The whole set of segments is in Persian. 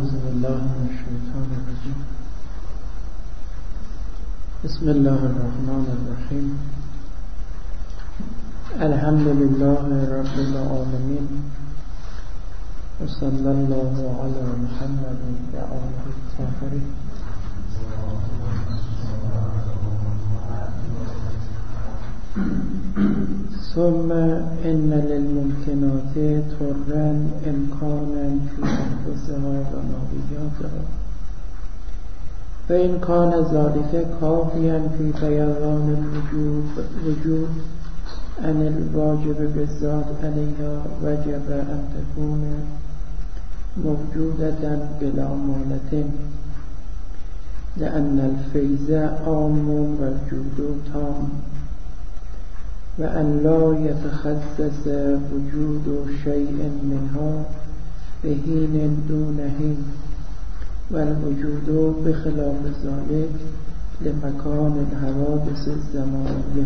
أعوذ بالله من الشيطان الرجيم. بسم الله الرحمن الرحيم. الحمد لله رب العالمين، وصلى الله على محمد وآله الطاهرين. ثم إن للممكنات طرا إمكانا في أنفسها وماهياتها، فإن كان ذلك كافيا في فيضان الوجود عن الواجب بالذات عليها، وجب أن تكون موجودة بلا مالة، لأن الفيض عام والجود تام، وأن لا يتخصص وجود شيء منها بحين دون حين، والوجود بخلاف ذلك لمكان الحوادث الزمانية.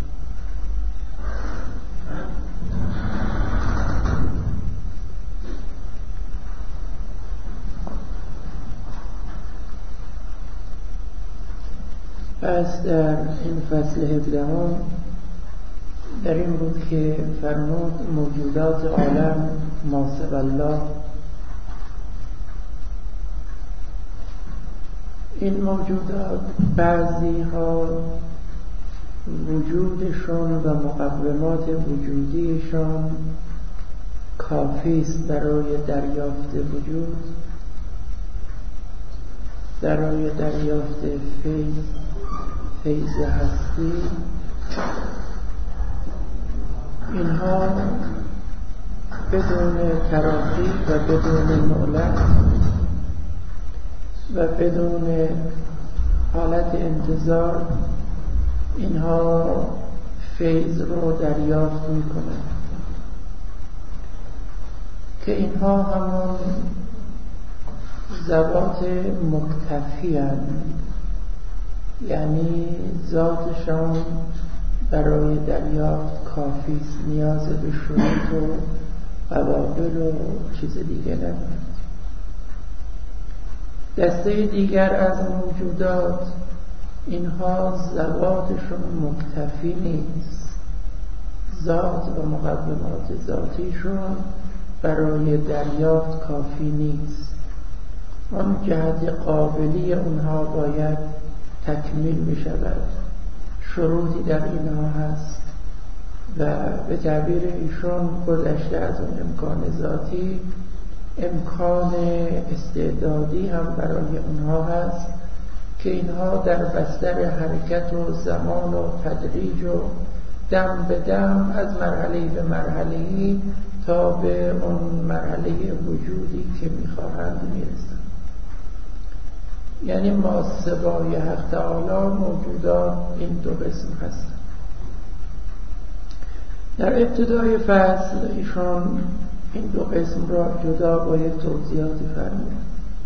پس در این فصل 17 در این بود که فرمود موجودات عالم ما سوی الله، این موجودات بعضی ها وجودشون و مقومات وجودیشان کافی است برای دریافت وجود، برای دریافت فیض هستی. اینها بدون تراخی و بدون مهلت و بدون حالت انتظار اینها فیض رو دریافت میکنند که اینها همون ذوات مکتفی هستند، یعنی ذاتشان برای دریافت کافی است، نیاز به شروط و قوابل و چیز دیگه ندارد. دسته دیگر از موجودات اینها ذواتشون مکتفی نیست، ذات و مقومات ذاتیشون برای دریافت کافی نیست، آن جهت قابلی اونها باید تکمیل می شود، شروطی در اینها هست و به تعبیر ایشون گذشته از اون امکان ذاتی، امکان استعدادی هم برای اونها هست که اینها در بستر حرکت و زمان و تدریج و دم به دم از مرحله به مرحله تا به اون مرحله وجودی که میخواهند میرسند. یعنی ما سوای حق تعالی موجودات این دو قسم هستند. در ابتدای فصل ایشان این دو قسم را جدا با یک توضیحاتی فرمودند.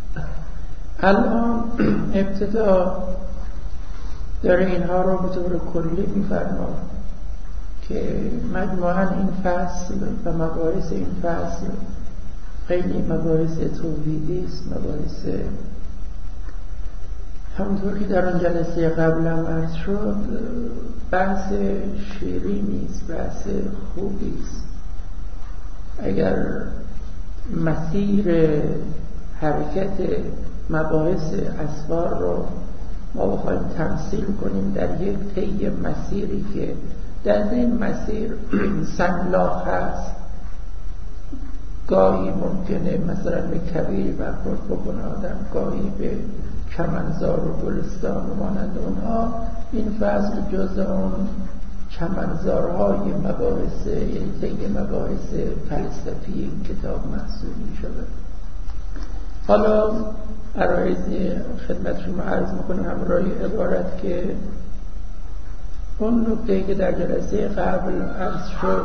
الان ابتدا داره اینها را به طور کلی می‌فرماید که مجموعاً این فصل و مباحث این فصل خیلی مباحث توحیدی است، مباحث همونطور که در آن جلسه قبلم عرض شد بحث شیرینی است، بحث خوبی است. اگر مسیر حرکت مباحث اسفار رو ما بخوایم تمثیل کنیم در یک طی مسیری که در این مسیر سنگلاخ هست، گاهی ممکنه مثلا به کویری برخورد بکنه آدم، گاهی به چمنزار و گلستان و مانند اونها. این فصل جز اون چمنزارهای مباحث، یعنی طی مباحث فلسفی این کتاب محسوب می شده. حالا عرایض خدمت شما عرض میکنم همراه عبارت که اون نکته که در جلسه قبل عرض شد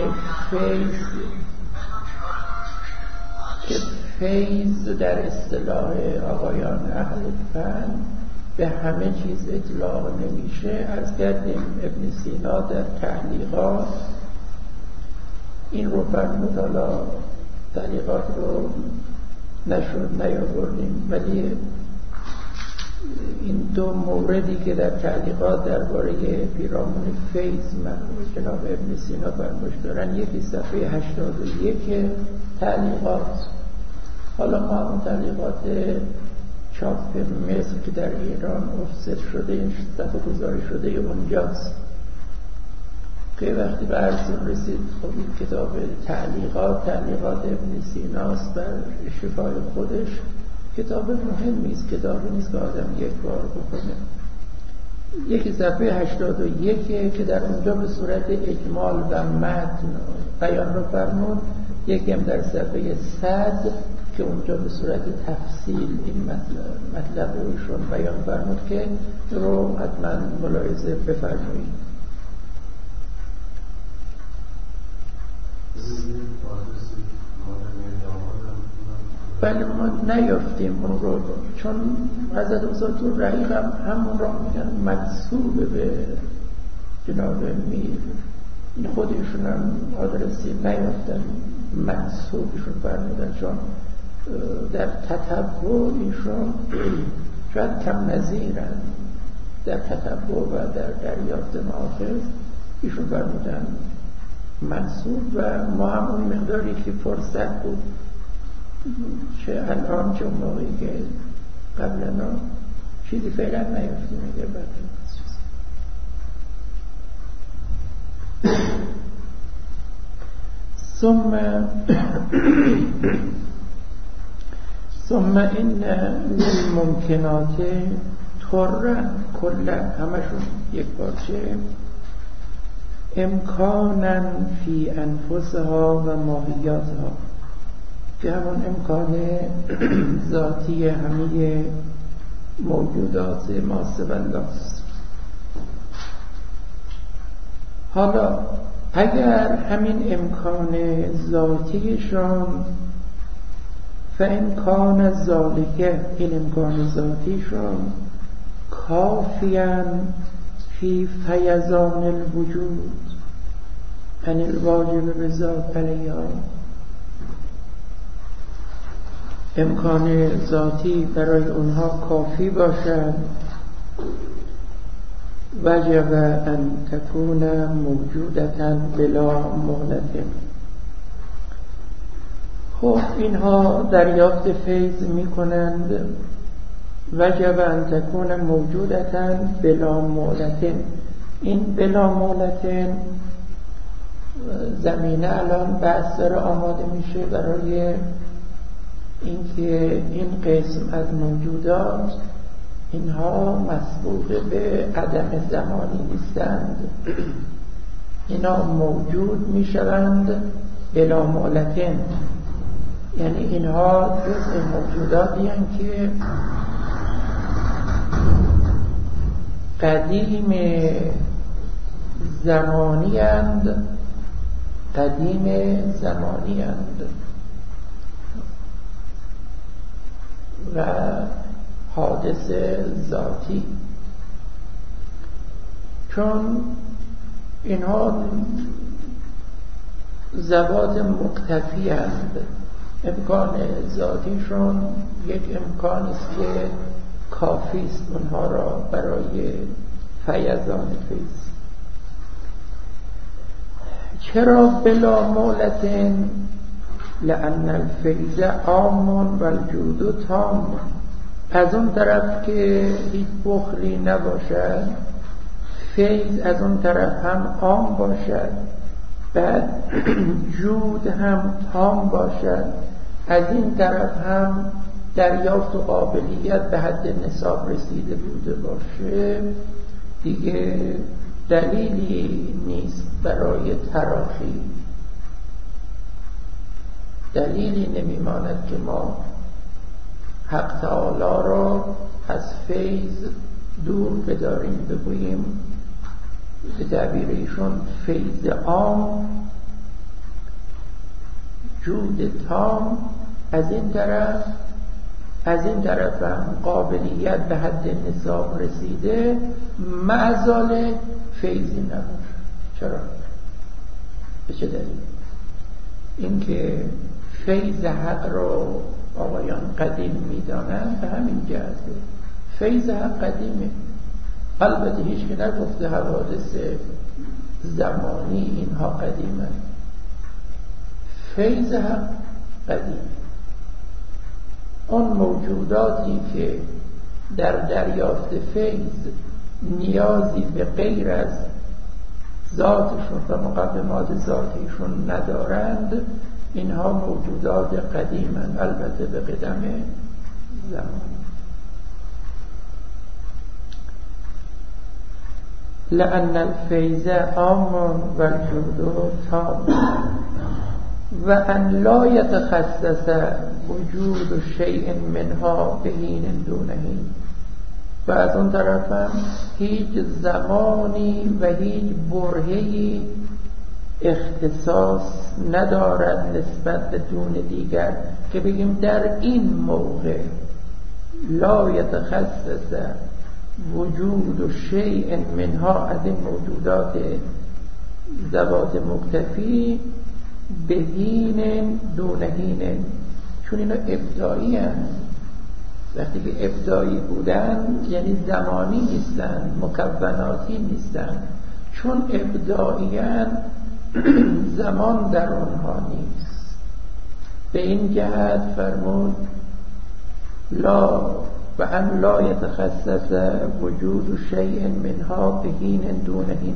که فیض در اصطلاح آقایان اهل فن به همه چیز اطلاق نمیشه. از کردیم ابن سینا در تعلیقات این رو فرمود. حالا تعلیقات رو نشد نیاوردیم، ولی این دو موردی که در تعلیقات درباره پیرامون فیض جناب ابن سینا فرموش دارن، یکی صفحه 81 تعلیقات. حالا ما اون تعلیقات چاپ مصر که در ایران افسد شده، این صفحه گذاری شده اونجاست که وقتی به عرضم رسید خب این کتاب تعلیقات ابن سیناست بر شفای خودش، کتاب مهمی است، کتابی نیست که آدم یک بار بکنه. یکی صفحه 81 که در اونجا به صورت اجمال و متن بیان رو فرمود، یکی هم در صفحه 100 که اونجا به صورت تفصیل این مطلب رو ایشون بیان فرمود که رو حتما ملاحظه بفرمایید. بله ما نیافتیم اون رو، چون حضرت استاد رحیق هم همون را میگن منسوب به جناب میر، این خودشون هم آدرسی نیافتن منسوبشون فرمودن، چون در تتبع ایشون شاید کم نظیرن در تتبع و در دریافت مآخذ، ایشون فرمودن منسوب و ما هم اون مقداری که فرصت بود چه الان چه موقعی که قبلنا چیزی فعلا نیافتیم اگر ثم این للممکنات طرن کلا همشون یک بارچه امکانا فی انفسها و ماهیاتها، که همون امکان ذاتی همه موجودات ماسب الله است. حالا اگر همین امکان ذاتیشان فامکان ذالک، این امکان ذاتیشان کافیاً فی فیضان الوجود ان الواجب بذات علیها، امکان ذاتی برای اونها کافی باشد وجب ان تکون موجودتا بلا مهلت. خب اینها دریافت فیض می کنند وجب ان تکون موجودتا بلا مهلت. این بلا مهلت زمینه الان بحث داره آماده میشه برای اینکه این قسم از موجودات اینها مسبوق به عدم زمانی نیستند، اینا موجود میشوند بلا مهلتن، یعنی اینها جزء موجوداتی هستند که قدیم زمانی اند، و حادث ذاتی، چون اینها ذوات مقتفی اند. امکان ذاتیشون یک امکان است که کافی است اونها را برای فیضان فیض. چرا بلا مهلتن؟ لأن الفیض عام و الجود تام. از اون طرف که هیچ بخلی نباشد، فیض از اون طرف هم عام باشد، بعد جود هم تام باشد، از این طرف هم دریافت و قابلیت به حد نصاب رسیده بوده باشه، دیگه دلیلی نیست برای تراخی، دلیلی نمیماند که ما حق تعالی را از فیض دور بداریم، بگوییم به تعبیر ایشون فیض عام، جود تام، از این طرف هم قابلیت به حد نصاب رسیده، معزال فیضی نباشه. چرا؟ به چه دلیل؟ اینکه فیض حق رو آقایان قدیم میدانند به همین جهته. فیض حق قدیمه. البته هیچ که نگفته حوادث زمانی اینها قدیمه. فیض حق قدیم، اون موجوداتی که در دریافت فیض نیازی به غیر از ذاتشون و مقدمات ذاتیشون ندارند، اینها موجودات قدیمند، البته به قدم زمان. لأن الفیض عام و الجود تام و ان لا یتخصص وجود شیء منها به حین دون حین. و از اون طرف هم هیچ زمانی و هیچ برهه‌ای اختصاص ندارد نسبت به دون دیگر که بگیم در این موقع لا یتخصص وجود شیء منها، از این موجودات ذوات مکتفی، به حین دون حین، چون اینا ابداعی هستند. وقتی که ابداعی بودن یعنی زمانی نیستن، مکوناتی نیستن. چون ابداعی زمان در آنها نیست. به این جهت فرمود لا و ان لا یتخصص وجود شیء منها به حین دون حین.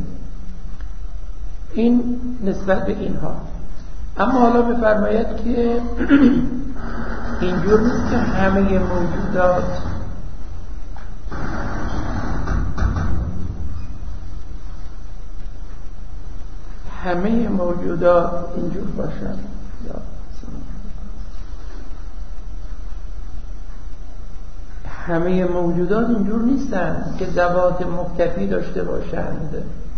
این نسبت به اینها. اما حالا بفرماید که اینجور نیست که همه موجودات اینجور باشن. همه موجودات اینجور نیستن که ذوات مکتفی داشته باشند.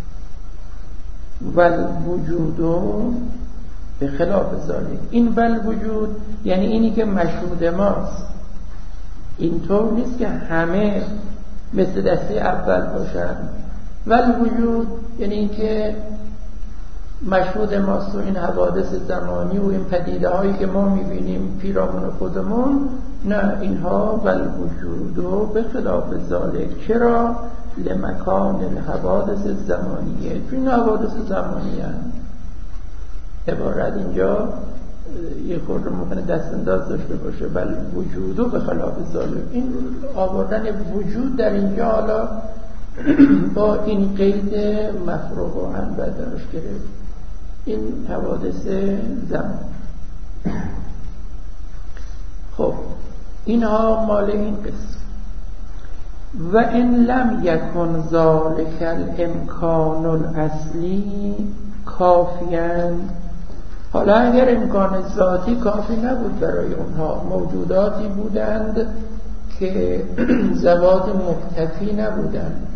ول وجودو به خلاف ذالک. این ول وجود یعنی اینی که مشهود ماست. اینطور نیست که همه مثل دسته اول باشند. ول وجود یعنی این که مشهود ماست و این حوادث زمانی و این پدیده هایی که ما میبینیم پیرامون خودمون، نه، اینها ول وجودو به خلاف ذالک. چرا؟ لمکان الحوادث زمانیه، چون این حوادث زمانی هست. عبارت اینجا یه خورده ممکنه دست انداز داشته باشه، بل وجودو به خلاف ذالک. این آوردن وجود در اینجا حالا با این قید مفروغ و هم بدرش گرفت، این حوادث زمان. خب اینها مال این قسم. و ان لم یکن ذالک الامکان الاصلی کافیاً، حالا اگر امکان ذاتی کافی نبود برای اونها، موجوداتی بودند که ذوات مکتفی نبودند،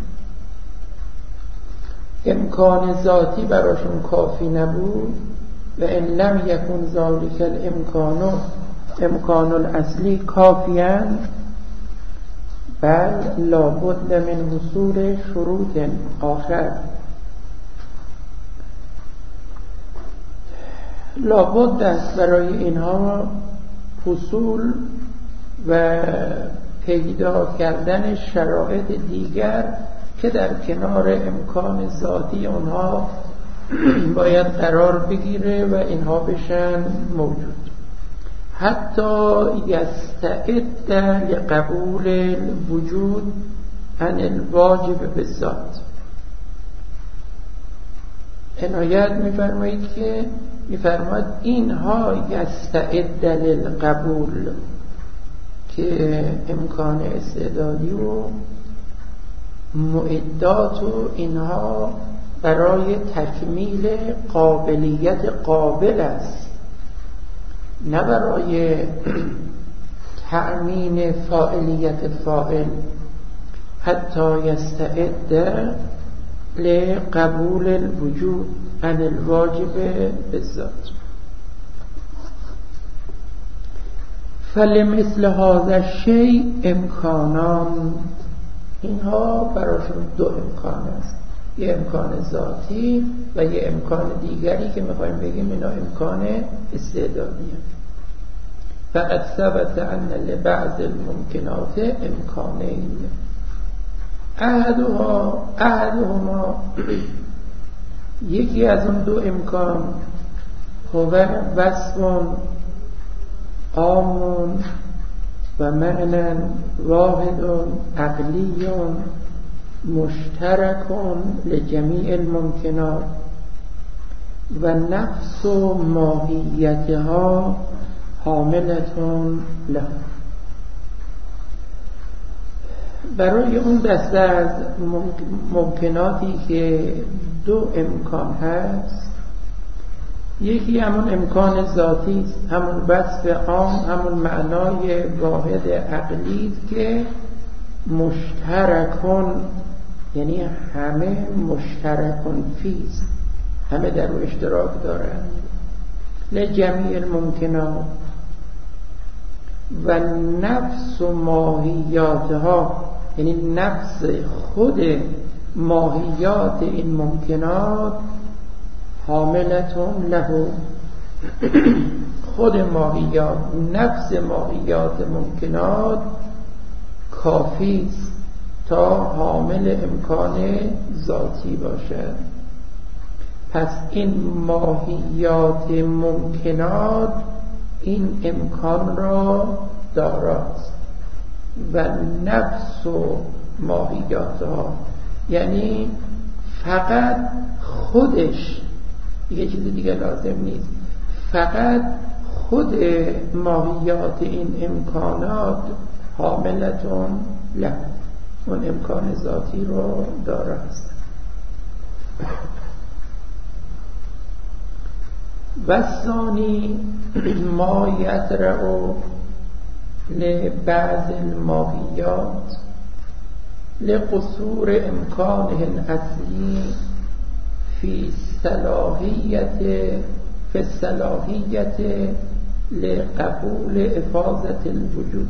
امکان ذاتی براشون کافی نبود، و ان لم یکن ذالک الامکان الاصلی کافیاً، بل لابد من حصول شروط آخر، لابد است برای اینها حصول و پیدا کردن شرایط دیگر که در کنار امکان ذاتی اونها باید قرار بگیره و اینها بشن موجود. حتی یستعد لقبول الوجود عن الواجب بالذات. عنایت می‌فرمایید که می‌فرماید اینها یستعد للقبول، که امکان استعدادی و معدات و اینها برای تکمیل قابلیت قابل است، نه برای تأمین فاعلیت فاعل. حتی یستعد لقبول الوجود عن الواجب بالذات. فلمثل هذا الشیء امکانان، اینها براشون دو امکان است، یه امکان ذاتی و یه امکان دیگری که میخوایم بگیم اینا امکان استعدادیه. فقد ثبت ان لبعض الممکنات امکانین احدهما یکی از اون دو امکان هو وصف عام و معنی واحد عقلی مشترک لجمیع الممکنات و نفس و ماهیتها حاملتون له. برای اون دسته از ممکناتی که دو امکان هست، یکی همون امکان ذاتی است، همون وصف عام، همون معنای واحد عقلی که مشترکون، یعنی همه مشترکون فیست، همه در او اشتراک دارند، لجمیع الممکنات و نفس و ماهیاتها، یعنی نفس خود ماهیات این ممکنات حاملتون له، خود ماهیات، نفس ماهیات ممکنات کافی است تا حامل امکان ذاتی باشد. پس این ماهیات ممکنات این امکان را داراست و نفس و ماهیاتها، یعنی فقط خودش، دیگه چیز دیگه لازم نیست، فقط خود ماهیات این امکانات حاملتون له، اون امکان ذاتی رو داراست. و ثانی ما یطرأ لبعض الماهیات لقصور امکانه الاصلی فی الصلاحیت لقبول افاضة الوجود.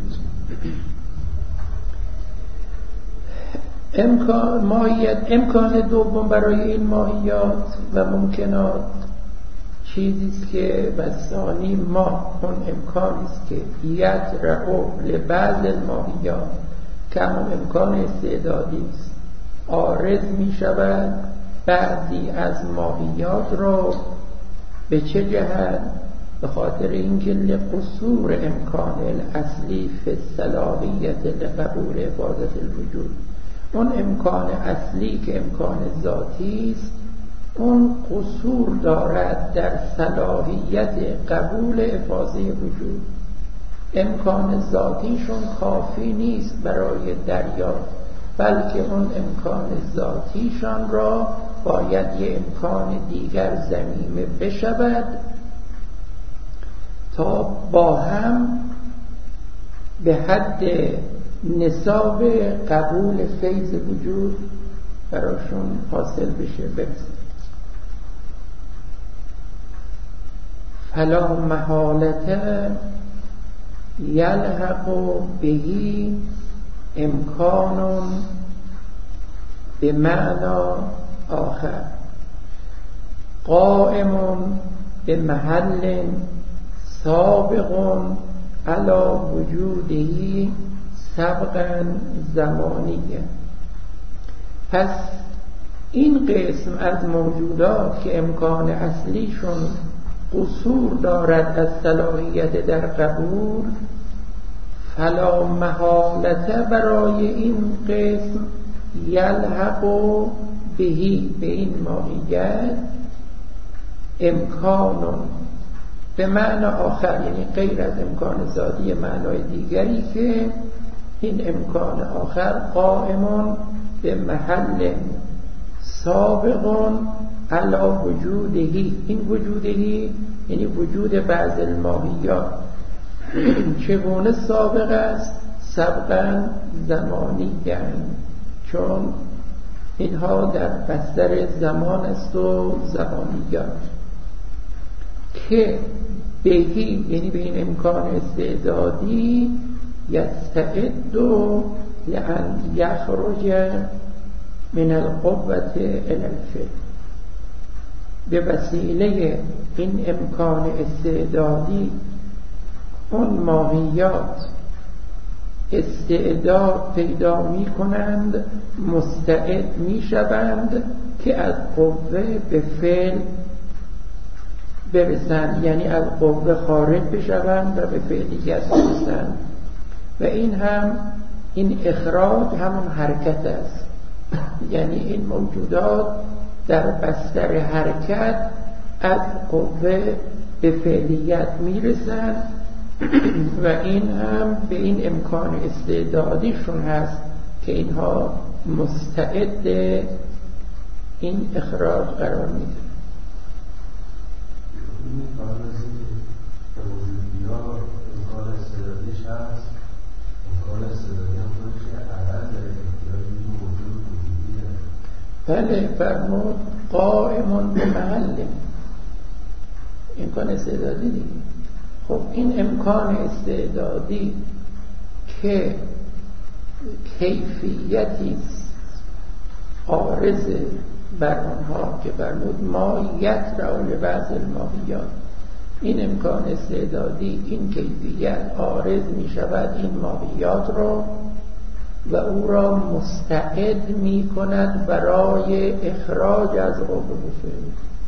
امکان دوم برای این ماهیات و ممکنات چیزی است که بسانی ما، اون امکانی است که یطرأ لبعض الماهیات، که همون امکان استعدادی است، عارض می شود بعضی از ماهیات رو. به چه جهت؟ به خاطر اینکه لقصور امکان الاصلی فی الصلاحیت لقبول افاضة الوجود، اون امکان اصلی که امکان ذاتی است، اون قصور دارد در صلاحیت قبول افاضه وجود. امکان ذاتیشون کافی نیست برای دریافت، بلکه اون امکان ذاتیشان را باید یه امکان دیگر ضمیمه بشود تا با هم به حد نصاب قبول فیض وجود براشون حاصل بشه، برسه. فلا محالة یلحق بهی امکان به معنا آخر قائم به محل سابق علی وجوده سبقا زمانیه. پس این قسم از موجودات که امکان اصلیشون قصور دارد از صلاحیت در قبول، فلا محالته برای این قسم یلحق بهی، به این ماهیت، امکان به معنی آخر، یعنی غیر از امکان ذاتی معنای دیگری، که این امکان آخر قائم به محل سابق علی وجودهی. این وجودهی یعنی وجود بعض الماهیات چگونه سابق است؟ سبقا زمانی، چون اینها در بستر زمان است و زمانیات، که بهی یعنی به این امکان استعدادی یستعد لأن یخرج من القوة الی الفعل، به وسیله این امکان استعدادی اون ماهیات استعداد پیدا می کنند، مستعد می شوند که از قوه به فعل برسند، یعنی از قوه خارج بشوند و به فعلیت برسند. و این اخراج همون حرکت است، یعنی این موجودات در بستر حرکت از قوه به فعلیت میرسند و این هم به این امکان استعدادیشون هست که اینها مستعد این اخراج قرار میده. این امکان استعدادیش هست، امکان استعدادی هم خودش عدد احتیاجی موجود وجودیه. بله فرمود قائمون به محل امکان استعدادی دیگه. خب این امکان استعدادی که کیفیتی عارض بر آنها که فرمود ما یترع لبعض الماهیات، این امکان استعدادی این کیفیت عارض می شود این ماهیات را و او را مستعد می کند برای اخراج از قوه فعل.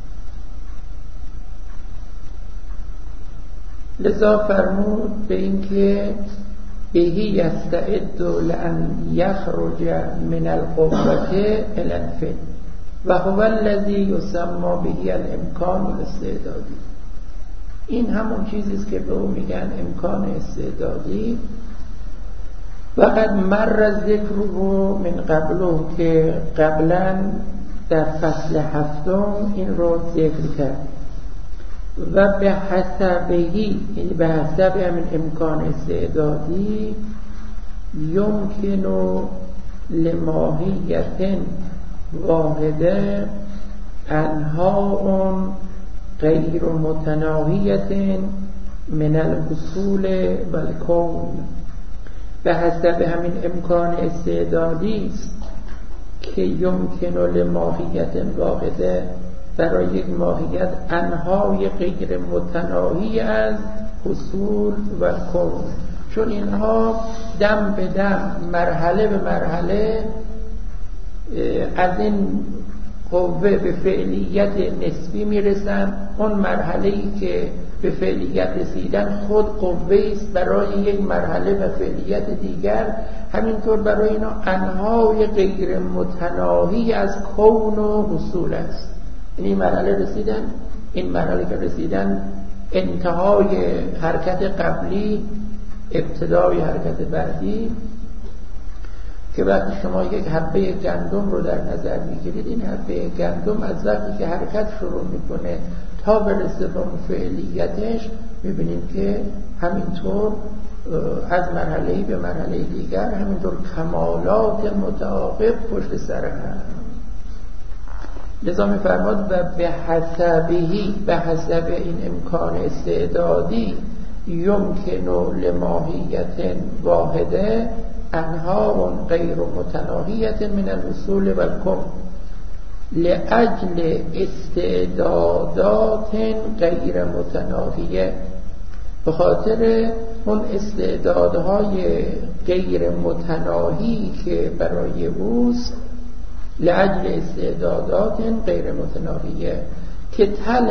لذا فرمود به این که بهی یستعد لأن یخرج من القوة الی الفعل و هو الذی یسمى به الامکان الاستعدادی. این همون چیزیست که به او میگن امکان استعدادی. وقد مر ذکره من قبله، که قبلا در فصل 7 این رو ذکر کرد. و به حسبهی، به حسب همین امکان استعدادی، یمکن لماهیت واحده انها غیر متناهیت من الاصول و الکون. به حسب همین امکان استعدادی است که یمکن لماهیت واحده، برای یک ماهیت انهای غیر متناهی از اصول و کون، چون اینها دم به دم مرحله به مرحله از این قوه به فعلیت نسبی میرسن. اون مرحله‌ای که به فعلیت رسیدن خود قوه است برای یک مرحله به فعلیت دیگر. همینطور برای اینا انهای غیر متناهی از کون و اصول است. این مرحله رسیدن، این مرحله که رسیدن انتهای حرکت قبلی، ابتدای حرکت بعدی، که وقتی شما یک حبه گندم رو در نظر میگیرید، این حبه گندم از وقتی که حرکت شروع میکنه تا برسه به اون فعلیتش، میبینید که همینطور از مرحله‌ای به مرحله دیگر همینطور کمالات متعاقب پشت سر هم. لذا می‌فرماد و به حسبهی، به حسب این امکان استعدادی، یمکن لماهیت واحده انها غیر متناهیت من الاصول و الکون لأجل استعدادات غیر متناهیه، به خاطر اون استعدادهای غیر متناهی که برای اوست، لأجل استعدادات غیر متناهیه که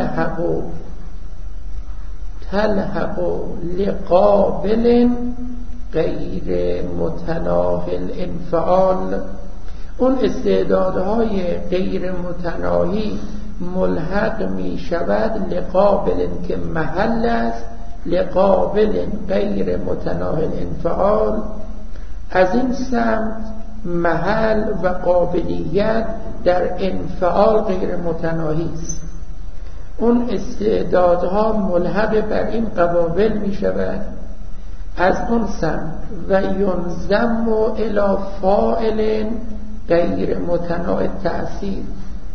تلحق لقابل غیر متناهی الانفعال. اون استعدادهای غیر متناهی ملحق می شود لقابل که محل است، لقابل غیر متناهی الانفعال. از این سمت محل و قابلیت در انفعال غیر متناهی است. اون استعدادها ملحق بر این قوابل می شود از اون سمت و ینضم الی فاعل غیر متناهی التأثیر.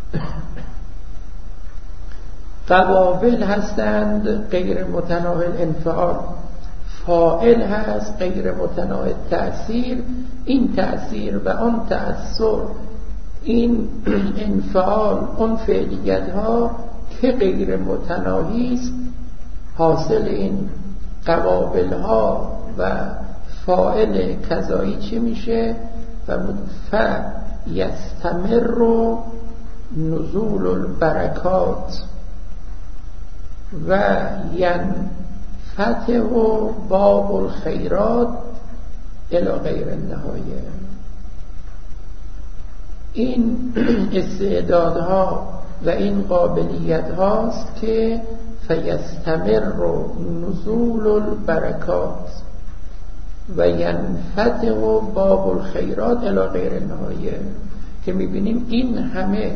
قوابل هستند غیر متناهی الانفعال، فاعل هست غیر متناهی التأثیر. این تأثیر و آن تأثر، این انفعال، اون فعلیت ها که غیر متناهی است، حاصل این قوابل ها و فاعل کذایی چی میشه؟ یستمر نزول البرکات و ینفتح باب الخیرات الی غیر النهایه. این استعدادها و این قابلیت هاست که فیستمر نزول البرکات و ینفتح باب الخیرات الی غیر النهایه، که میبینیم این همه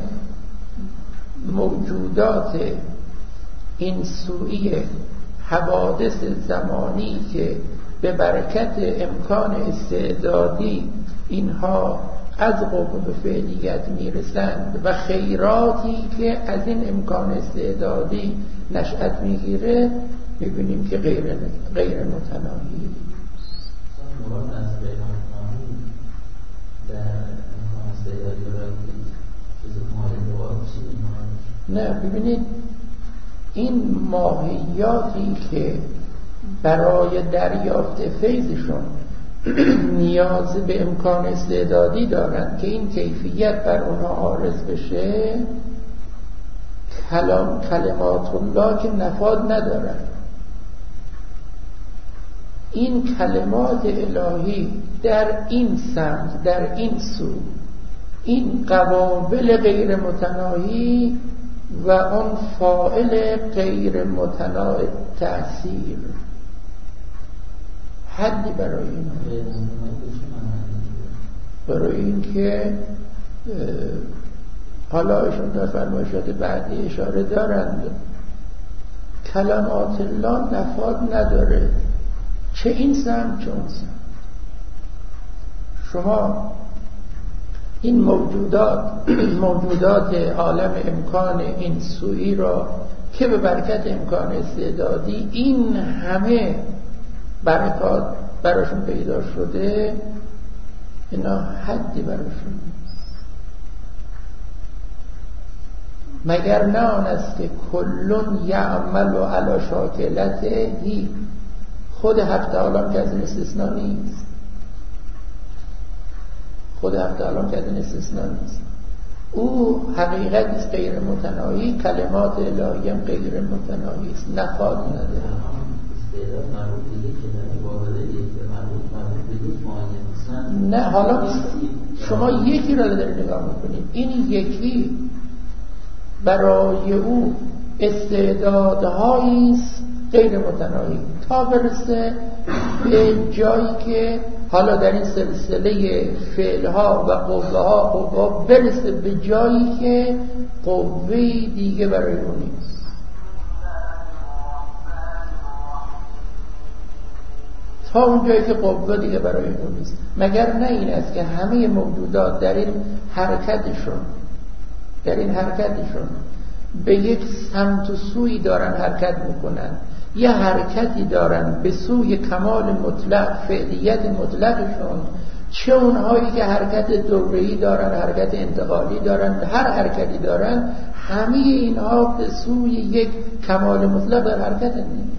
موجودات این سوئی حوادث زمانی که به برکت امکان استعدادی اینها از قوه فعلیت میرسند و خیراتی که از این امکان استعدادی نشأت میگیره، میبینیم که غیر متناهی. نه، ببینید این ماهیاتی که برای دریافت فیضشون نیاز به امکان استعدادی دارند که این کیفیت بر اونها عارض بشه، کلمات الله که نفاذ ندارن. این کلمات الهی در این سمت، در این سو، این قوابل غیر متناهی و اون فاعل غیر متناهی تأثیر حدی برای این برای این که حالا ایشون در فرمایشات بعدی اشاره دارند کلمات الله نفاذ نداره، چه این سمت چه اون سمت. شما این موجودات عالم امکان این سوئی را که به برکت امکان استعدادی این همه برکات براشون پیدا شده، اینا حدی براشون نیست، مگر نه آن است که کلون یعمل و علی شاکلتهی، خود حق تعالی که از این استثناء نیست، خود حق تعالی که از این استثناء نیست. او حقیقت است غیر متناهی، کلمات الهی هم غیر متناهی است، نفاذ نداره. نه، حالا شما یکی را دارید نگاه میکنید، این یکی برای او استعدادهایی است غیر متناهی تا برسه به جایی که حالا در این سلسله فعلها و قوه برسه به جایی که قوه دیگه برای اون نیست. تا اون جایی که قوه دیگه برای اون نیست. مگر نه این است که همه موجودات در این حرکتشون به یک سمت و سوی دارن حرکت میکنن، یه حرکتی دارن به سوی کمال مطلق، فعلیت مطلقشون، چه اونهایی که حرکت دوره‌ای دارن، حرکت انتقالی دارن، هر حرکتی دارن، همه اینها به سوی یک کمال مطلق در حرکت نیست.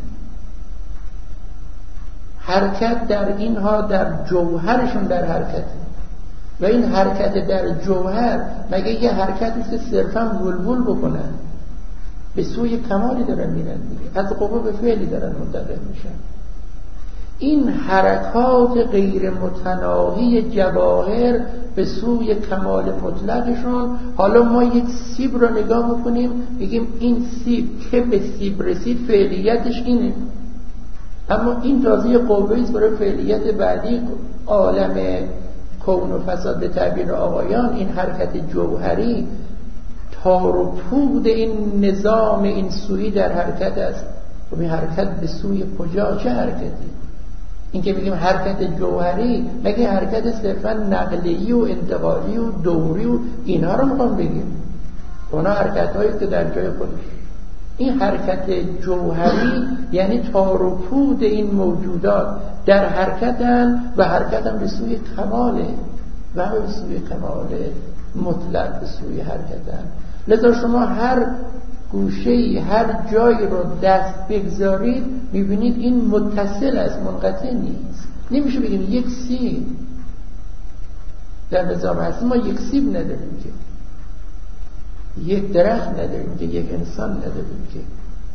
حرکت در اینها در جوهرشون در حرکت، و این حرکت در جوهر مگه یه حرکتی که صرفا ولول بکنن، به سوی کمالی دارن میرن دیگه، از قوه به فعلی دارن منتقل میشن. این حرکات غیر متناهی جواهر به سوی کمال مطلقشون، حالا ما یک سیب رو نگاه میکنیم بگیم این سیب که به سیب رسید فعلیتش اینه، اما این تازه قوه‌ایست برای فعلیت بعدی عالم کون و فساد. به تعبیر آقایان این حرکت جوهری تار و پود این نظام این سویی در حرکت است. و این حرکت به سوی کجا؟ چه حرکتی؟ این که میگیم حرکت جوهری، مگه حرکت صرفا نقلی و انتقالی و دوری و اینها رو میخوام بگیم؟ اونا حرکت هایی که در جای خودش. این حرکت جوهری یعنی تار و پود این موجودات در حرکتن و حرکتن به سوی کماله و به سوی کمال مطلق به سوی حرکتن. لذا شما هر گوشه‌ای هر جایی رو دست بگذارید میبینید این متصل است، منقطع نیست. نمیشه بگیم یک سیب. در نظام هستی ما یک سیب نداریم که، یک درخت نداریم که، یک انسان نداریم که.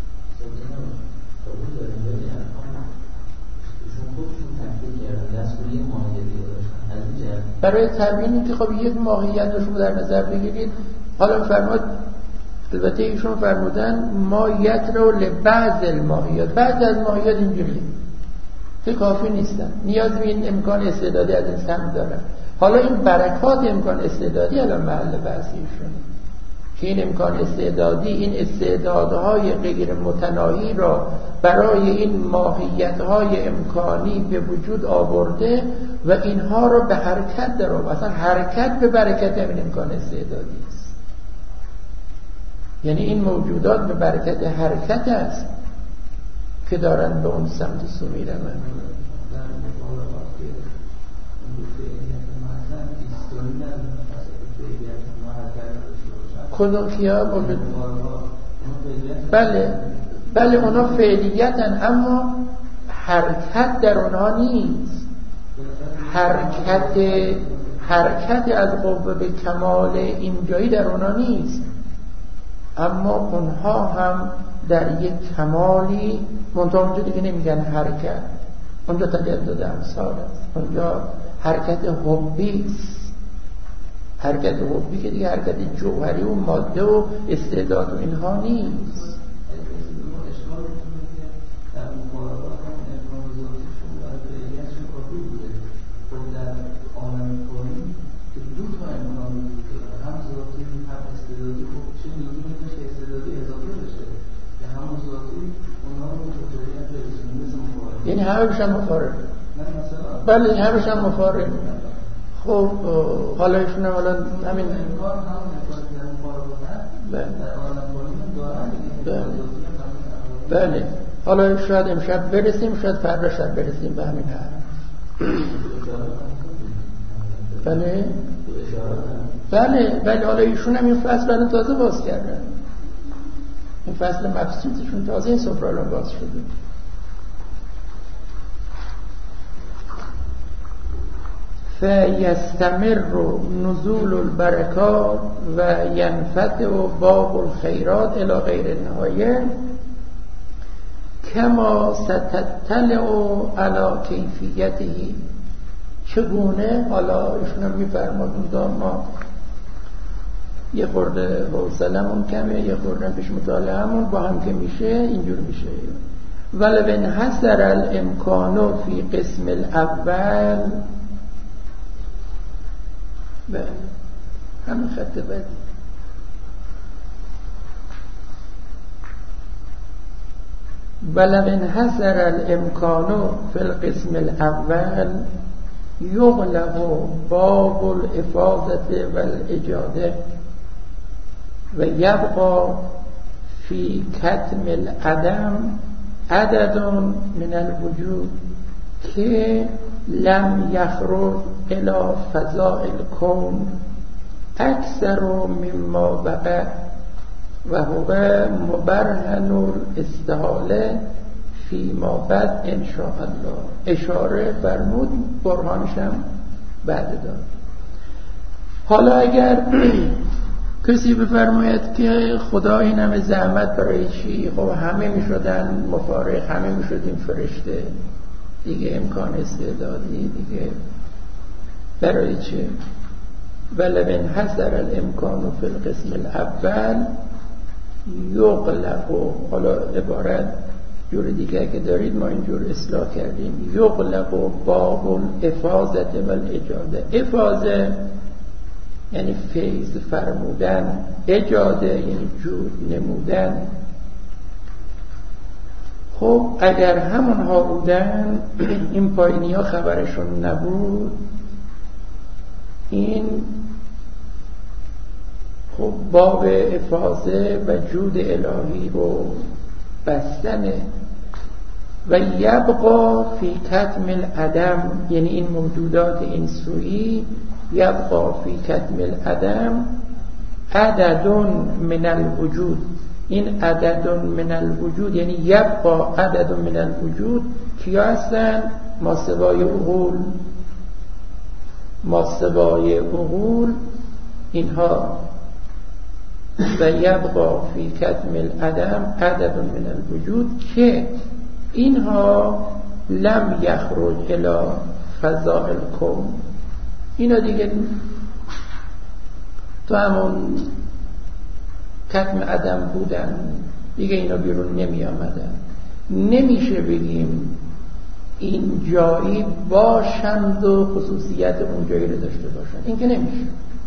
برای تبیین که خب یک ماهیت رو شما در نظر بگیرید. حالا فرمود البته ایشون فرمودن ماهیت رو لبعض الماهیات، بعض از ماهیات اینجوری که کافی نیستن، نیاز به این امکان استعدادی از انسان دارن. حالا این برکات امکان استعدادی الان محل بحثیشون که این امکان استعدادی، این استعدادهای غیر متناهی را برای این ماهیت‌های امکانی به وجود آورده و اینها را به حرکت درآورده. اصلا حرکت به برکت این امکان استعدادی است. یعنی این موجودات به برکت حرکت است که دارن به اون سمت سو میرن. کدوم خیال؟ بله اونا فعلیتن، اما حرکت در اونها نیست. حرکت از قوه به کمال اینجایی در اونها نیست، اما اونها هم در یک کمالی منطقه اونجا دیگه نمیگن حرکت، اونجا تجدد امثال است، اونجا حرکت حبی است. حرکت حبی که دیگه حرکت جوهری و ماده و استعداد و اینها نیست. یعنی همه‌ش هم مفارق. بله همه‌ش هم مفارق. خب حالا ایشون هم حالا همین بله حالا شاید امشب برسیم، شاید فردا شب برسیم به همین حرف. بله حالا ایشون هم این فصل الان تازه باز کردن، این فصل مبسوطشون تازه این سفره الان باز شده. فیستمر نزول البرکات و ینفتح باب الخیرات الی غیر النهایه کما ستطلع علی کیفیته. چگونه؟ حالا ایشون هم میفرماد ما یه خورده حوصله‌مون کمه، یه خورده پیش مطالعه‌مون با هم که میشه اینجور میشه. ولو انحصر الامکان فی قسم الاول، بله همین خط بعد. ولو انحصر الامکان فی القسم الاول یغلق باب الافاضه والاجاده و یبقى فی کتم العدم عدد من الوجود که لم یخرج الى فضاء الکون اکثر مما وقع و هو مبرهن الاستحاله فی ما بعد ان شاء الله. اشاره فرمود، برهانشم بعد داد. حالا اگر کسی بفرماید که خدا این همه زحمت برای چی؟ خب همه میشدن مفارق، همه میشدیم فرشته دیگه، امکان استعدادی دیگه برای چه؟ ولو انحصر الامکان فی القسم الاول یغلق. حالا عبارت جور دیگه که دارید ما اینجور اصلاح کردیم. یغلق باب الافاضه والاجاده. افاضه یعنی فیض فرمودن، اجاده یعنی جود نمودن. خب اگر همونها بودن، این پایینی ها خبرشون نبود، این خب باب افاضه و جود الهی رو بستنه. و یبقا فی کتم العدم، یعنی این موجودات این سویی، یبقا فی کتم العدم عدد من الوجود این عدد من الوجود یعنی یبقا عدد من الوجود کیا هستن؟ ما سوای عقول اینها و یبقا فی کتم العدم عدد من الوجود که اینها لم یخرج الی فضاء الکون، اینا دیگه تو همون کتم عدم بودن دیگه، اینا بیرون نمی آمدن. نمیشه بگیم این جایی باشند و خصوصیت اون جایی رو داشته باشند، این که نمیشه.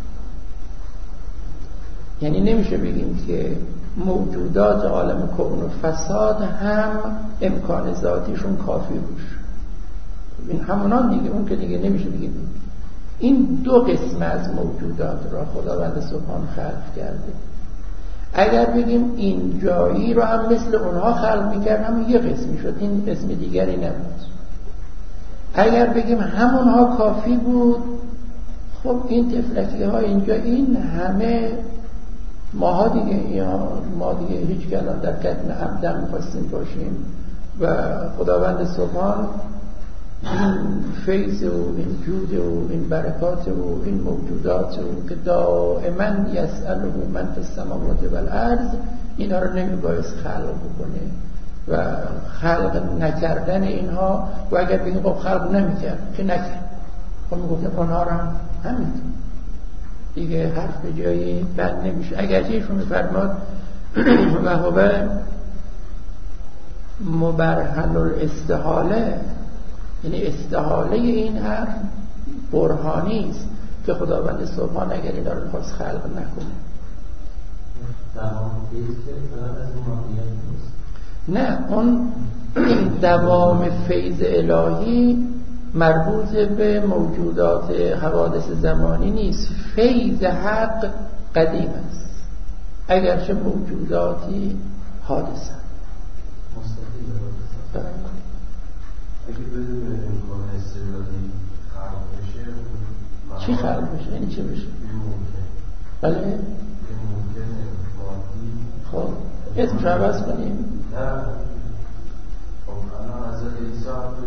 یعنی نمیشه بگیم که موجودات عالم کون و فساد هم امکان ذاتیشون کافی باشه، این همونان دیگه، اون که دیگه نمیشه بگیم. این دو قسم از موجودات را خداوند سبحان خلق کرده. اگر بگیم این جایی رو هم مثل اونها خلق میکرد همون یه قسمی شد، این قسم دیگری نبود. اگر بگیم همونها کافی بود، خب این تفلکی ها اینجا این همه ماها دیگه، یا ما دیگه هیچ کلان در کتم عبدم میخواستیم باشیم و خداوند سبحان این فیض و این جود و این برکات و این موجودات و که دائما یسأله من فی السماوات والارض، اینا رو نمیبایست خلق بکنه و خلق نکردن اینها، و اگر بگیم خب خلق نمیکرد که نکرد، خب میگفتیم اونها رو هم همینطور دیگه، حرف به جایی بد نمیشه. اگرچه ایشون میفرماد و هو مبرهن الاستحاله، یعنی استحاله این حرف برهانی است که خداوند سبحان اگر اینا رو خواست خلق نکنه. نه، اون دوام فیض الهی مربوط به موجودات حوادث زمانی نیست. فیض حق قدیم است اگرچه موجوداتی حادثه. اگه بدون امکان استعدادی خلق بشه، چی خلق بشه؟ یعنی چی بشه؟ ممکن. بله؟ ممکن مادی. خب اسمش عوض کنیم. نه خب الان حضرت عیسی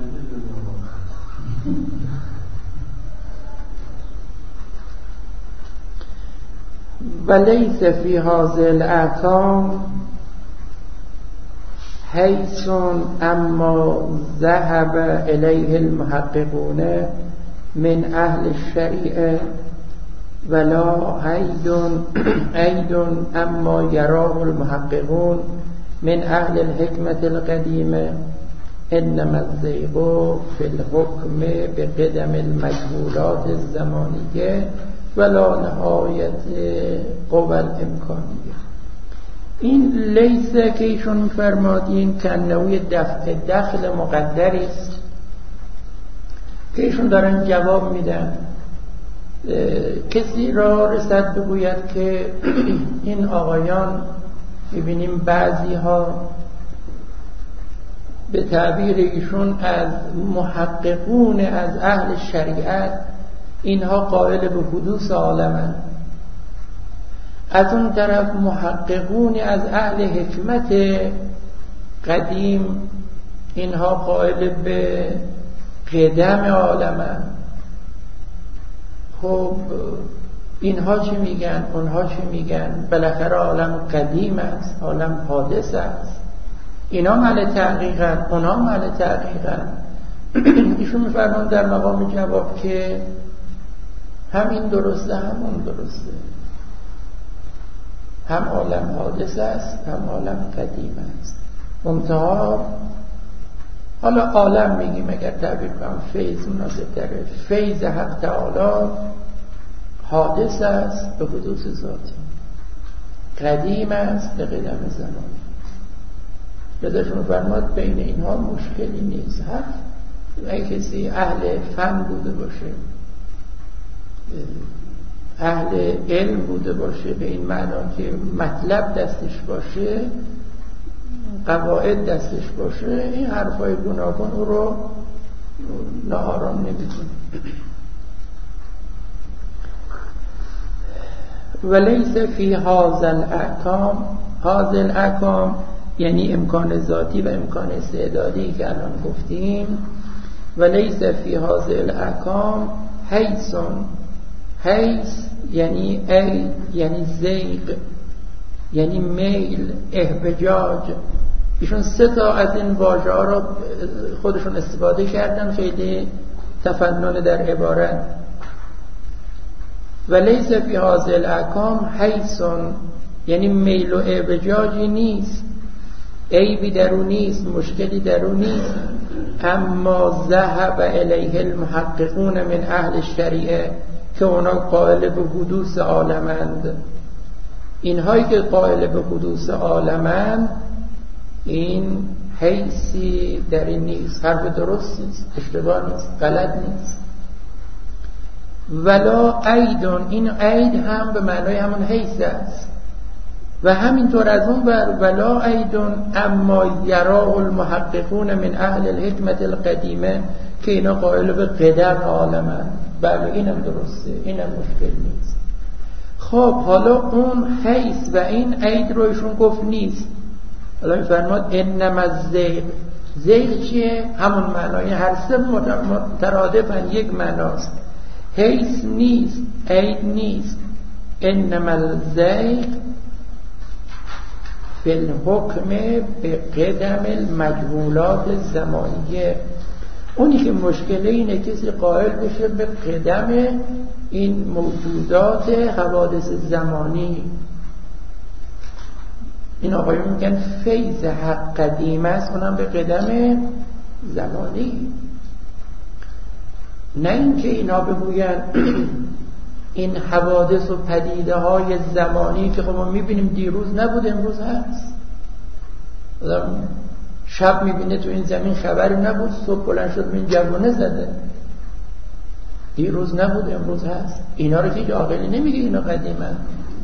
ولیس فی هذه الاحکام حیث اما ذهب الیه المحققون من اهل الشریعه ولا عید اما یراه المحققون من اهل الحکمت القدیمه، انما الزیغ فی الحکم بقدم المجهولات الزمانیه ولا نهایت قوى الامکانیه. این لیسه که ایشون می‌فرماد این کنوی دفع دخل مقدری است که ایشون دارن جواب میدن. کسی را رسد بگوید که این آقایان، می‌بینیم بعضی ها به تعبیر ایشون از محققون از اهل شریعت، اینها قائل به حدوث عالمند، از اون طرف محققون از اهل حکمت قدیم، اینها قائل به قدم عالمند. خب اینها چی میگن؟ اونها چی میگن؟ بالاخره عالم قدیم است، عالم حادث است، اینا محل تحقیقن، اونها محل تحقیقن. ایشون میفرمان در مقام جواب که همین درسته، همون درسته، هم عالم حادث است هم عالم قدیم است. منتها حالا عالم میگیم اگر تعبیر کنم فیض مناسب تره، فیض حق تعالی حادث است به حدوث ذاتی، قدیم است به قدم زمانی. لذاشون فرماد بین اینها مشکلی نیست. اگه کسی اهل فن بوده باشه، اهل علم بوده باشه، به این معنا که مطلب دستش باشه، قواعد دستش باشه، این حرفای گوناگون او رو ناآرام نمی‌کنه. ولیس فی هذا الاحکام، هذه الاحکام یعنی امکان ذاتی و امکان استعدادی که الان گفتیم. و لیس فی هذه الاحکام حیث یعنی ای یعنی زیغ یعنی میل احبجاج. ایشون 3 تا از این واژه ها را خودشون استفاده کردن، خیلی تفنن در عبارت. و لیس فی هذه الاحکام حیث یعنی میل و احبجاجی نیست، عیبی در او نیست، مشکلی در او نیست. اما ذهب الیه المحققون من اهل الشریعه که اونا قائل به حدوث عالمند. اینهایی که قائل به حدوث عالمند این حیثی در این نیست، حرف درست نیست، اشتباه نیست، غلط نیست. ولا عیدون، این عید هم به معنای همون حیث است و همینطور از اون بر ولا عیدون اما یراه المحققون من اهل الحکمت القدیمه که اینا قائل به قدم عالمند. بله اینم درسته، اینم مشکل نیست. خب حالا اون حیث و این عید رو ایشون گفت نیست. حالا میفرماد انما الزیغ. زیغ چیه؟ همون معنای هر 3 مترادفن، یک معناست. حیث نیست، عید نیست. انما الزیغ فی الحکم به قدم المجهولات الزمانیه. اونی که مشکله اینه کسی قائل بشه به قدم این موجودات حوادث زمانی. این آقایون میگن فیض حق قدیم است، اونم به قدم زمانی. نه اینکه اینا بگوین این حوادث و پدیده های زمانی که خب ما میبینیم دیروز نبود امروز هست. شب میبینه تو این زمین خبری نبود، صبح بلند شد این جوانه زده، دیروز نبود امروز هست. اینا رو که عاقلی نمیگه اینا قدیمن.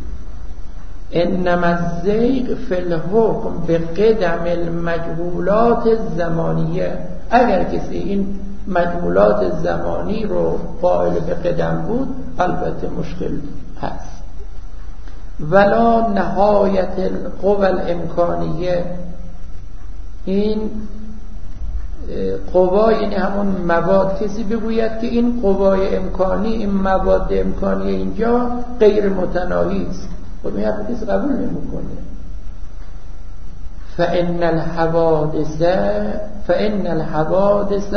انما الزیغ فی الحکم به قدم المجهولات الزمانیه. اگر کسی این مجهولات زمانی رو قائل به قدم بود البته مشکل هست. ولا نهایت القوى الامکانیه. این قوا یعنی همون مواد. کسی بگوید که این قوای امکانی، این مواد امکانی اینجا غیر متناهی است، خب این حرف کسی قبول نمیکنه. فإن الحوادث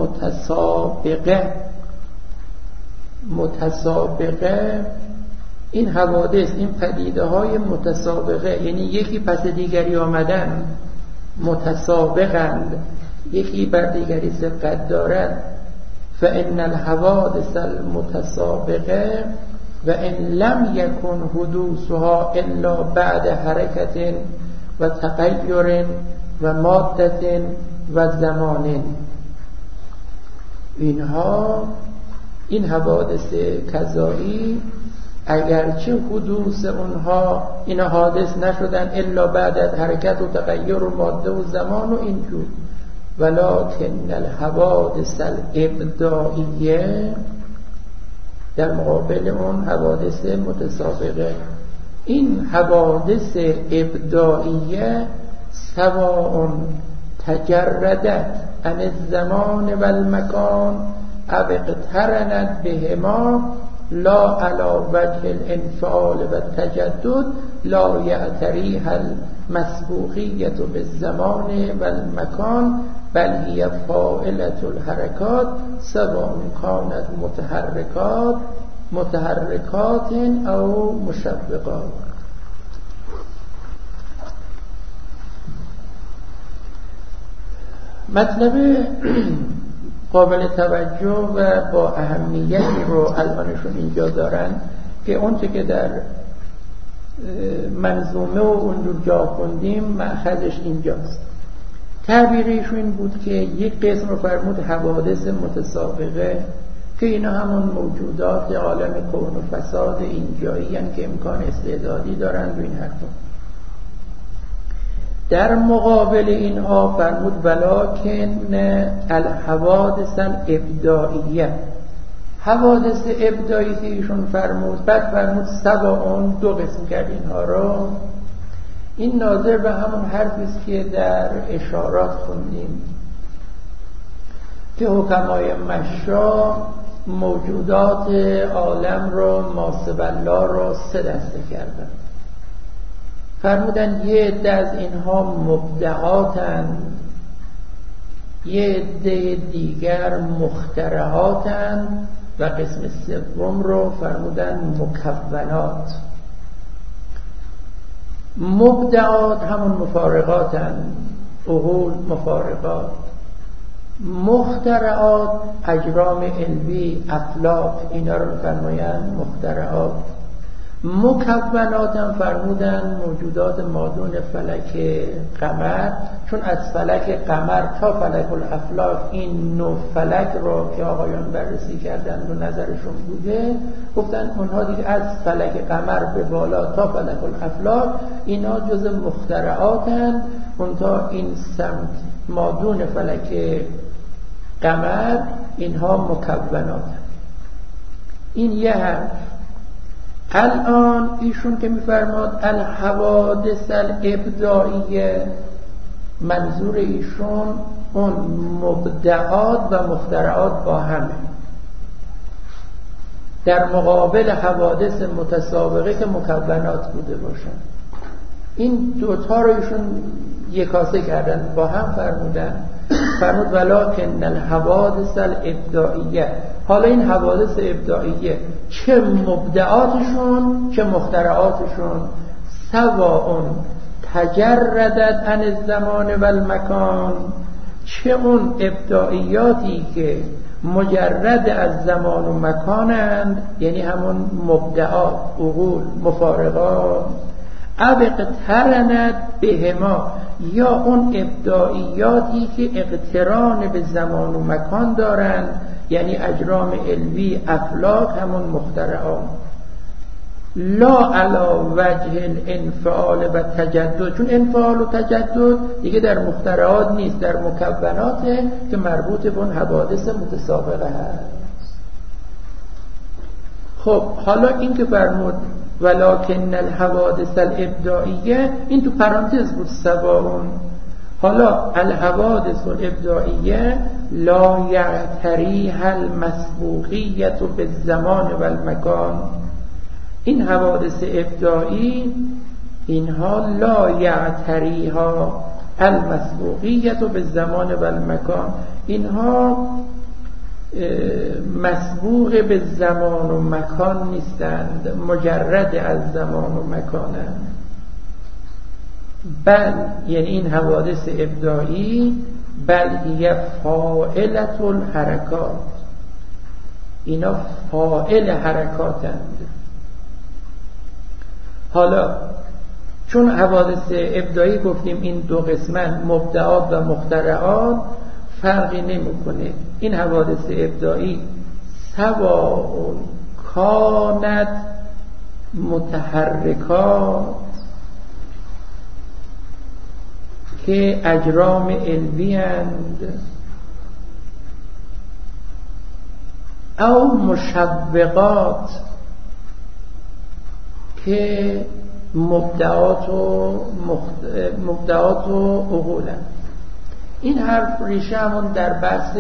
متسابقه این حوادث، این پدیده های متسابقه یعنی یکی پس دیگری آمدن، متسابقند، یکی بر دیگری سبقت دارد. فإن الحوادث المتسابقه و ان لم یکن حدوثها الا بعد حرکت و تغییر و ماده و زمان. این حوادث کذایی اگرچه حدوث اونها اینا حادث نشدن الا بعد از حرکت و تغییر و ماده و زمان و اینجور، ولکن الحوادث الابداعیه در مقابل اون حوادث متسابقه. این حوادث ابداعیه سواء تجردت عن الزمان و المکان او اقترنت بهما لا علی وجه الانفعال و التجدد لا یعتریها المسبوقیة بالزمان و المکان بل هی فاعلة الحرکات سواء کانت متحرکات او مشبقات. مطلب قابل توجه و با اهمیتی رو الانشون اینجا دارن که اونچه که در منظومه و اونجور جا خوندیم مأخذش اینجاست. تعبیرشون این بود که یک قسم رو فرمود حوادث متسابقه که اینا همون موجودات عالم کون و فساد اینجایی هستند که امکان استعدادی دارند و این حرفا. در مقابل اینها فرمود ولکن الحوادث الابداعیه. حوادث ابداعی که ایشون فرمود، بعد فرمود سواء، 2 قسم کرد اینها رو. این ناظر به همون حرفی است که در اشارات خوندیم که حکمای مشا موجودات عالم رو ماسب الله رو 3 دسته کردن. فرمودن یه عده از اینها مبدعاتند، یه عده دیگر مخترعاتند و قسم سوم رو فرمودن مکونات. مبدعات همون مفارقاتند، عقول مفارقات. مخترعات اجرام علوی، افلاک، اینا رو فرمایند مخترعات. مکونات هم فرمودن موجودات مادون فلک قمر، چون از فلک قمر تا فلک الافلاک این 9 فلک رو که آقایان بررسی کردن و نظرشون بوده، گفتن اونها دیگه از فلک قمر به بالا تا فلک الافلاک اینا جز مخترعاتن. اونتا این سمت مادون فلک قمر اینها مکوناتن. این یه حرف. الان ایشون که میفرماد الحوادث الابداعیه، منظور ایشون اون مبدعات و مخترعات با همه، در مقابل حوادث متسابقه که مکونات بوده باشن. این دوتا رو ایشون یکاسه کردن، با هم فرمود ولکن الحوادث الابداعیه. حالا این حوادث ابداعیه چه مبدعاتشون چه مخترعاتشون سواء تجردت عن الزمان و المکان، چه اون ابداعیاتی که مجرد از زمان و مکانند، یعنی همون مبدعات، عقول، مفارقات، اقترنت بهما، یا اون ابداعیاتی که اقتران به زمان و مکان دارند، یعنی اجرام علوی، افلاک، همون مخترعات. لا علی وجه الانفعال و تجدد، چون انفعال و تجدد دیگه در مخترعات نیست، در مکوناته که مربوط به اون حوادث متسابقه هست. خب حالا این که فرمود ولکن الحوادث الابداعیه، این تو پرانتز بود سواون. حالا الحوادث الابداعیه لا یعتریها المسبوقیت بالزمان و المکان، این حوادث ابداعی اینها لا یعتریها المسبوقیت بالزمان و المکان، اینها مسبوق به زمان و مکان نیستند، مجرد از زمان و مکانند. بل یعنی این حوادث ابداعی بل هی فاعلة الحرکات، اینا فاعل حرکاتند. حالا چون حوادث ابداعی گفتیم این 2 قسمن مبدعات و مخترعات، فرقی نمیکنه. این حوادث ابداعی سواء کانت متحرکات که اجرام علوی اند او مشوقات که مبدعات و عقولند. این حرف ریشه همون در بحث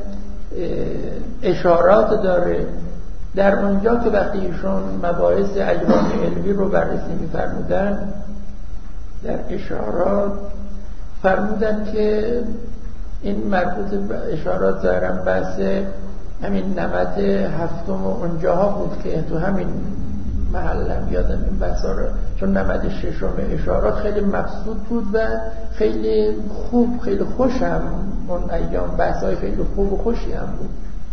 اشارات داره. در اونجا که وقتی ایشون مباحث اجرام علوی رو بررسی می‌فرمودن، در اشارات فرمودن که این مربوط به اشارات ظاهراً بحث همین نمط هفتم و اونجاها بود که تو همین محلم یادم این بحثا رو، چون نمد 6 اشارات خیلی مبسوط بود و خیلی خوب، خیلی خوش هم اون ایام بحثای خیلی خوب و خوشی هم بود،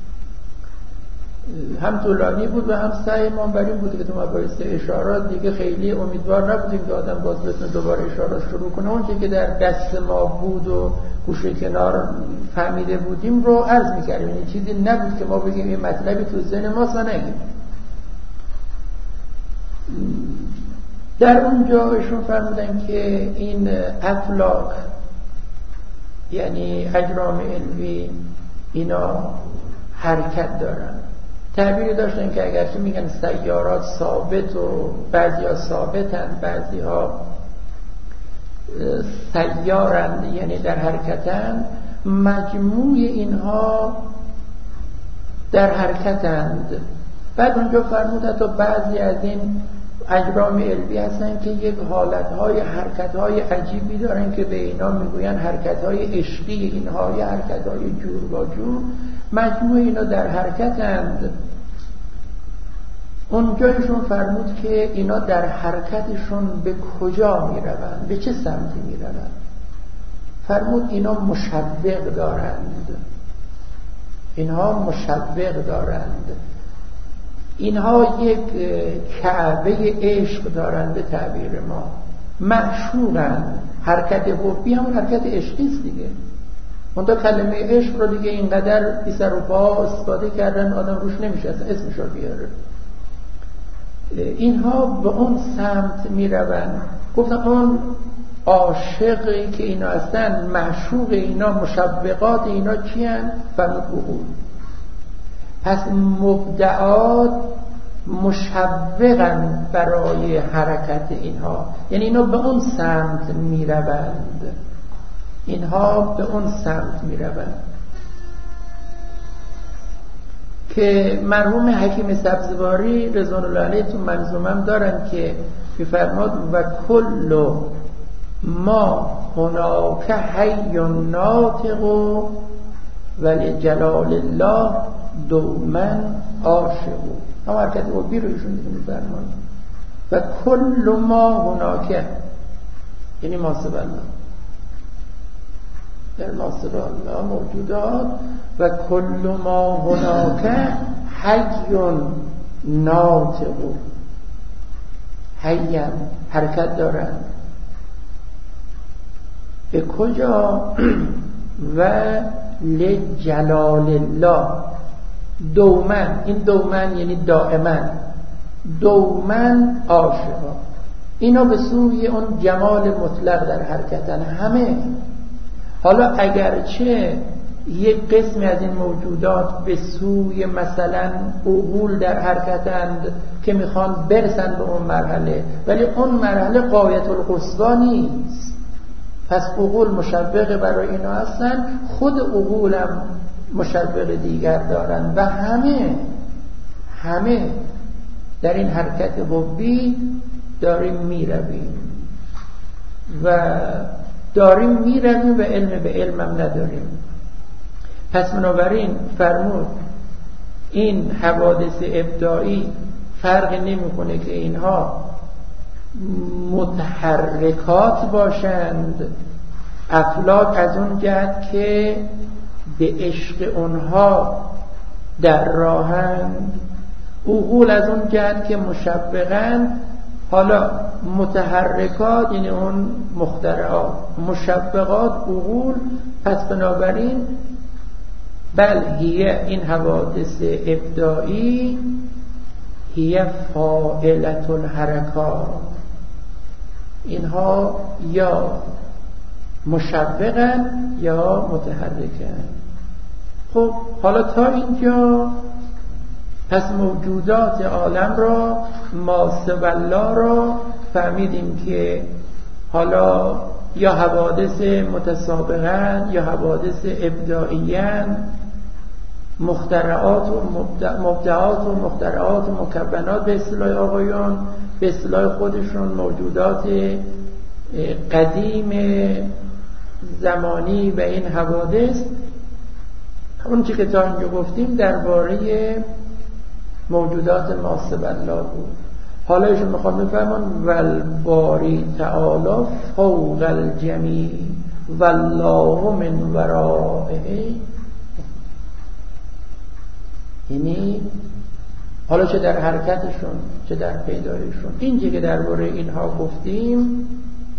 هم طولانی بود و هم سعی ما بر این بود که تو مباحث اشارات دیگه خیلی امیدوار نبودیم که آدم باز بتونه دوباره اشارات شروع کنه. اون چیزی که در دست ما بود و گوشه کنار فهمیده بودیم رو عرض می‌کردیم، این چیزی نبود که ما بگیم این مطلبی تو ذهن ماست و نگیم. در اونجا ایشون فرمودن که این افلاک یعنی اجرام علوی اینا حرکت دارن. تعبیری داشتن که اگرچه میگن سیارات ثابت و بعضی ها ثابتن، بعضی ها سیارند یعنی در حرکتند، مجموع اینها در حرکتند. بعد اونجا فرمود حتی بعضی از این اجرام علوی هستن که یک حالتهای حرکتهای عجیبی دارن که به اینا میگوین حرکتهای عشقی، اینها یا حرکتهای جور با جور، مجموع اینا در حرکتند. اونجایشون فرمود که اینا در حرکتشون به کجا میروند، به چه سمتی میروند. فرمود اینا مشوق دارند، اینها مشوق دارند، اینها یک کعبه عشق دارند به تعبیر ما، معشوقند. حرکت حبی هم حرکت عشقی است دیگه. اون کلمه عشق رو دیگه اینقدر بی سر و پا استفاده کردن آدم روش نمیشه اصلا اسمش رو بیاره. اینها به اون سمت میروند. گفتن اون عاشقی که اینا هستن، معشوق اینا، مشوقات اینا کیان؟ فرمود عقول. پس مبدعات مشوقن برای حرکت اینها، یعنی اینا به اون سمت میروند، اینها به اون سمت میروند. که مرحوم حکیم سبزواری رضوان الله علیه تو منظومم دارن که میفرماد و کل ما هناک حی ناطق ولی جلال الله دوما عاشق. هم حرکت عبی رو ایشون میفرماد و کل ما هناک یعنی ما سوى الله، در ما سوى الله موجودات و کل ما هناک حی ناطق، حی حرکت دارند. به کجا؟ و لجلال الله دومن، این دومن یعنی دائما، دومن عاشقا. اینا به سوی اون جمال مطلق در حرکتن همه. حالا اگرچه یک قسم از این موجودات به سوی مثلا عقول در حرکتند که میخوان برسن به اون مرحله، ولی اون مرحله غایت القصوی نیست. پس عقول مشوق برای اینا هستن، خود عقول هم مشوق دیگر دارن و همه در این حرکت حبی داریم میرویم و داریم میرویم و علم به علم هم نداریم. پس بنابراین فرمود این حوادث ابداعی فرق نمیکنه که اینها متحرکات باشند، افلاک از اون جهت که به عشق اونها در راهند، عقول از اون جهت که مشوقند. حالا متحرکات یعنی اون مخترعات، مشوقات عقول. پس بنابراین بل هیه، این حوادث ابداعی، هیه فاعلة الحرکات، اینها یا مشوقن یا متحرکن. خب حالا تا اینجا پس موجودات عالم را، ما سوى الله را فهمیدیم که حالا یا حوادث متسابقن یا حوادث ابداعیان، مخترعات و مبدعات و مخترعات و مکونات به اصطلاح آقایان، به اصطلاح خودشون موجودات قدیم زمانی و این حوادث. اون چی که تا اینجا گفتیم درباره موجودات ما سوى الله بود. حالا ایشون میخوام بفهمون والباری تعالی فوق الجمیع والله من ورائه، یعنی حالا چه در حرکتشون چه در پیدایشون. اینجا که درباره اینها گفتیم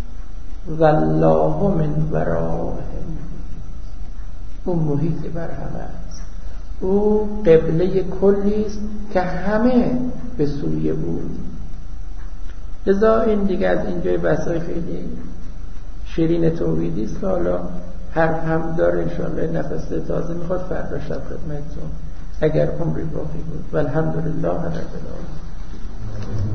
والله من ورائه، اون محیط بر همه است، او قبله کلی است که همه به سوی بود. لذا این دیگه از اینجای بحثای خیلی شیرین توحیدی است که حالا حرف هم داره انشاءالله. نفس تازه میخواد فردا شب خدمتتون اگر عمری باقی بود. والحمدلله رب العالمین.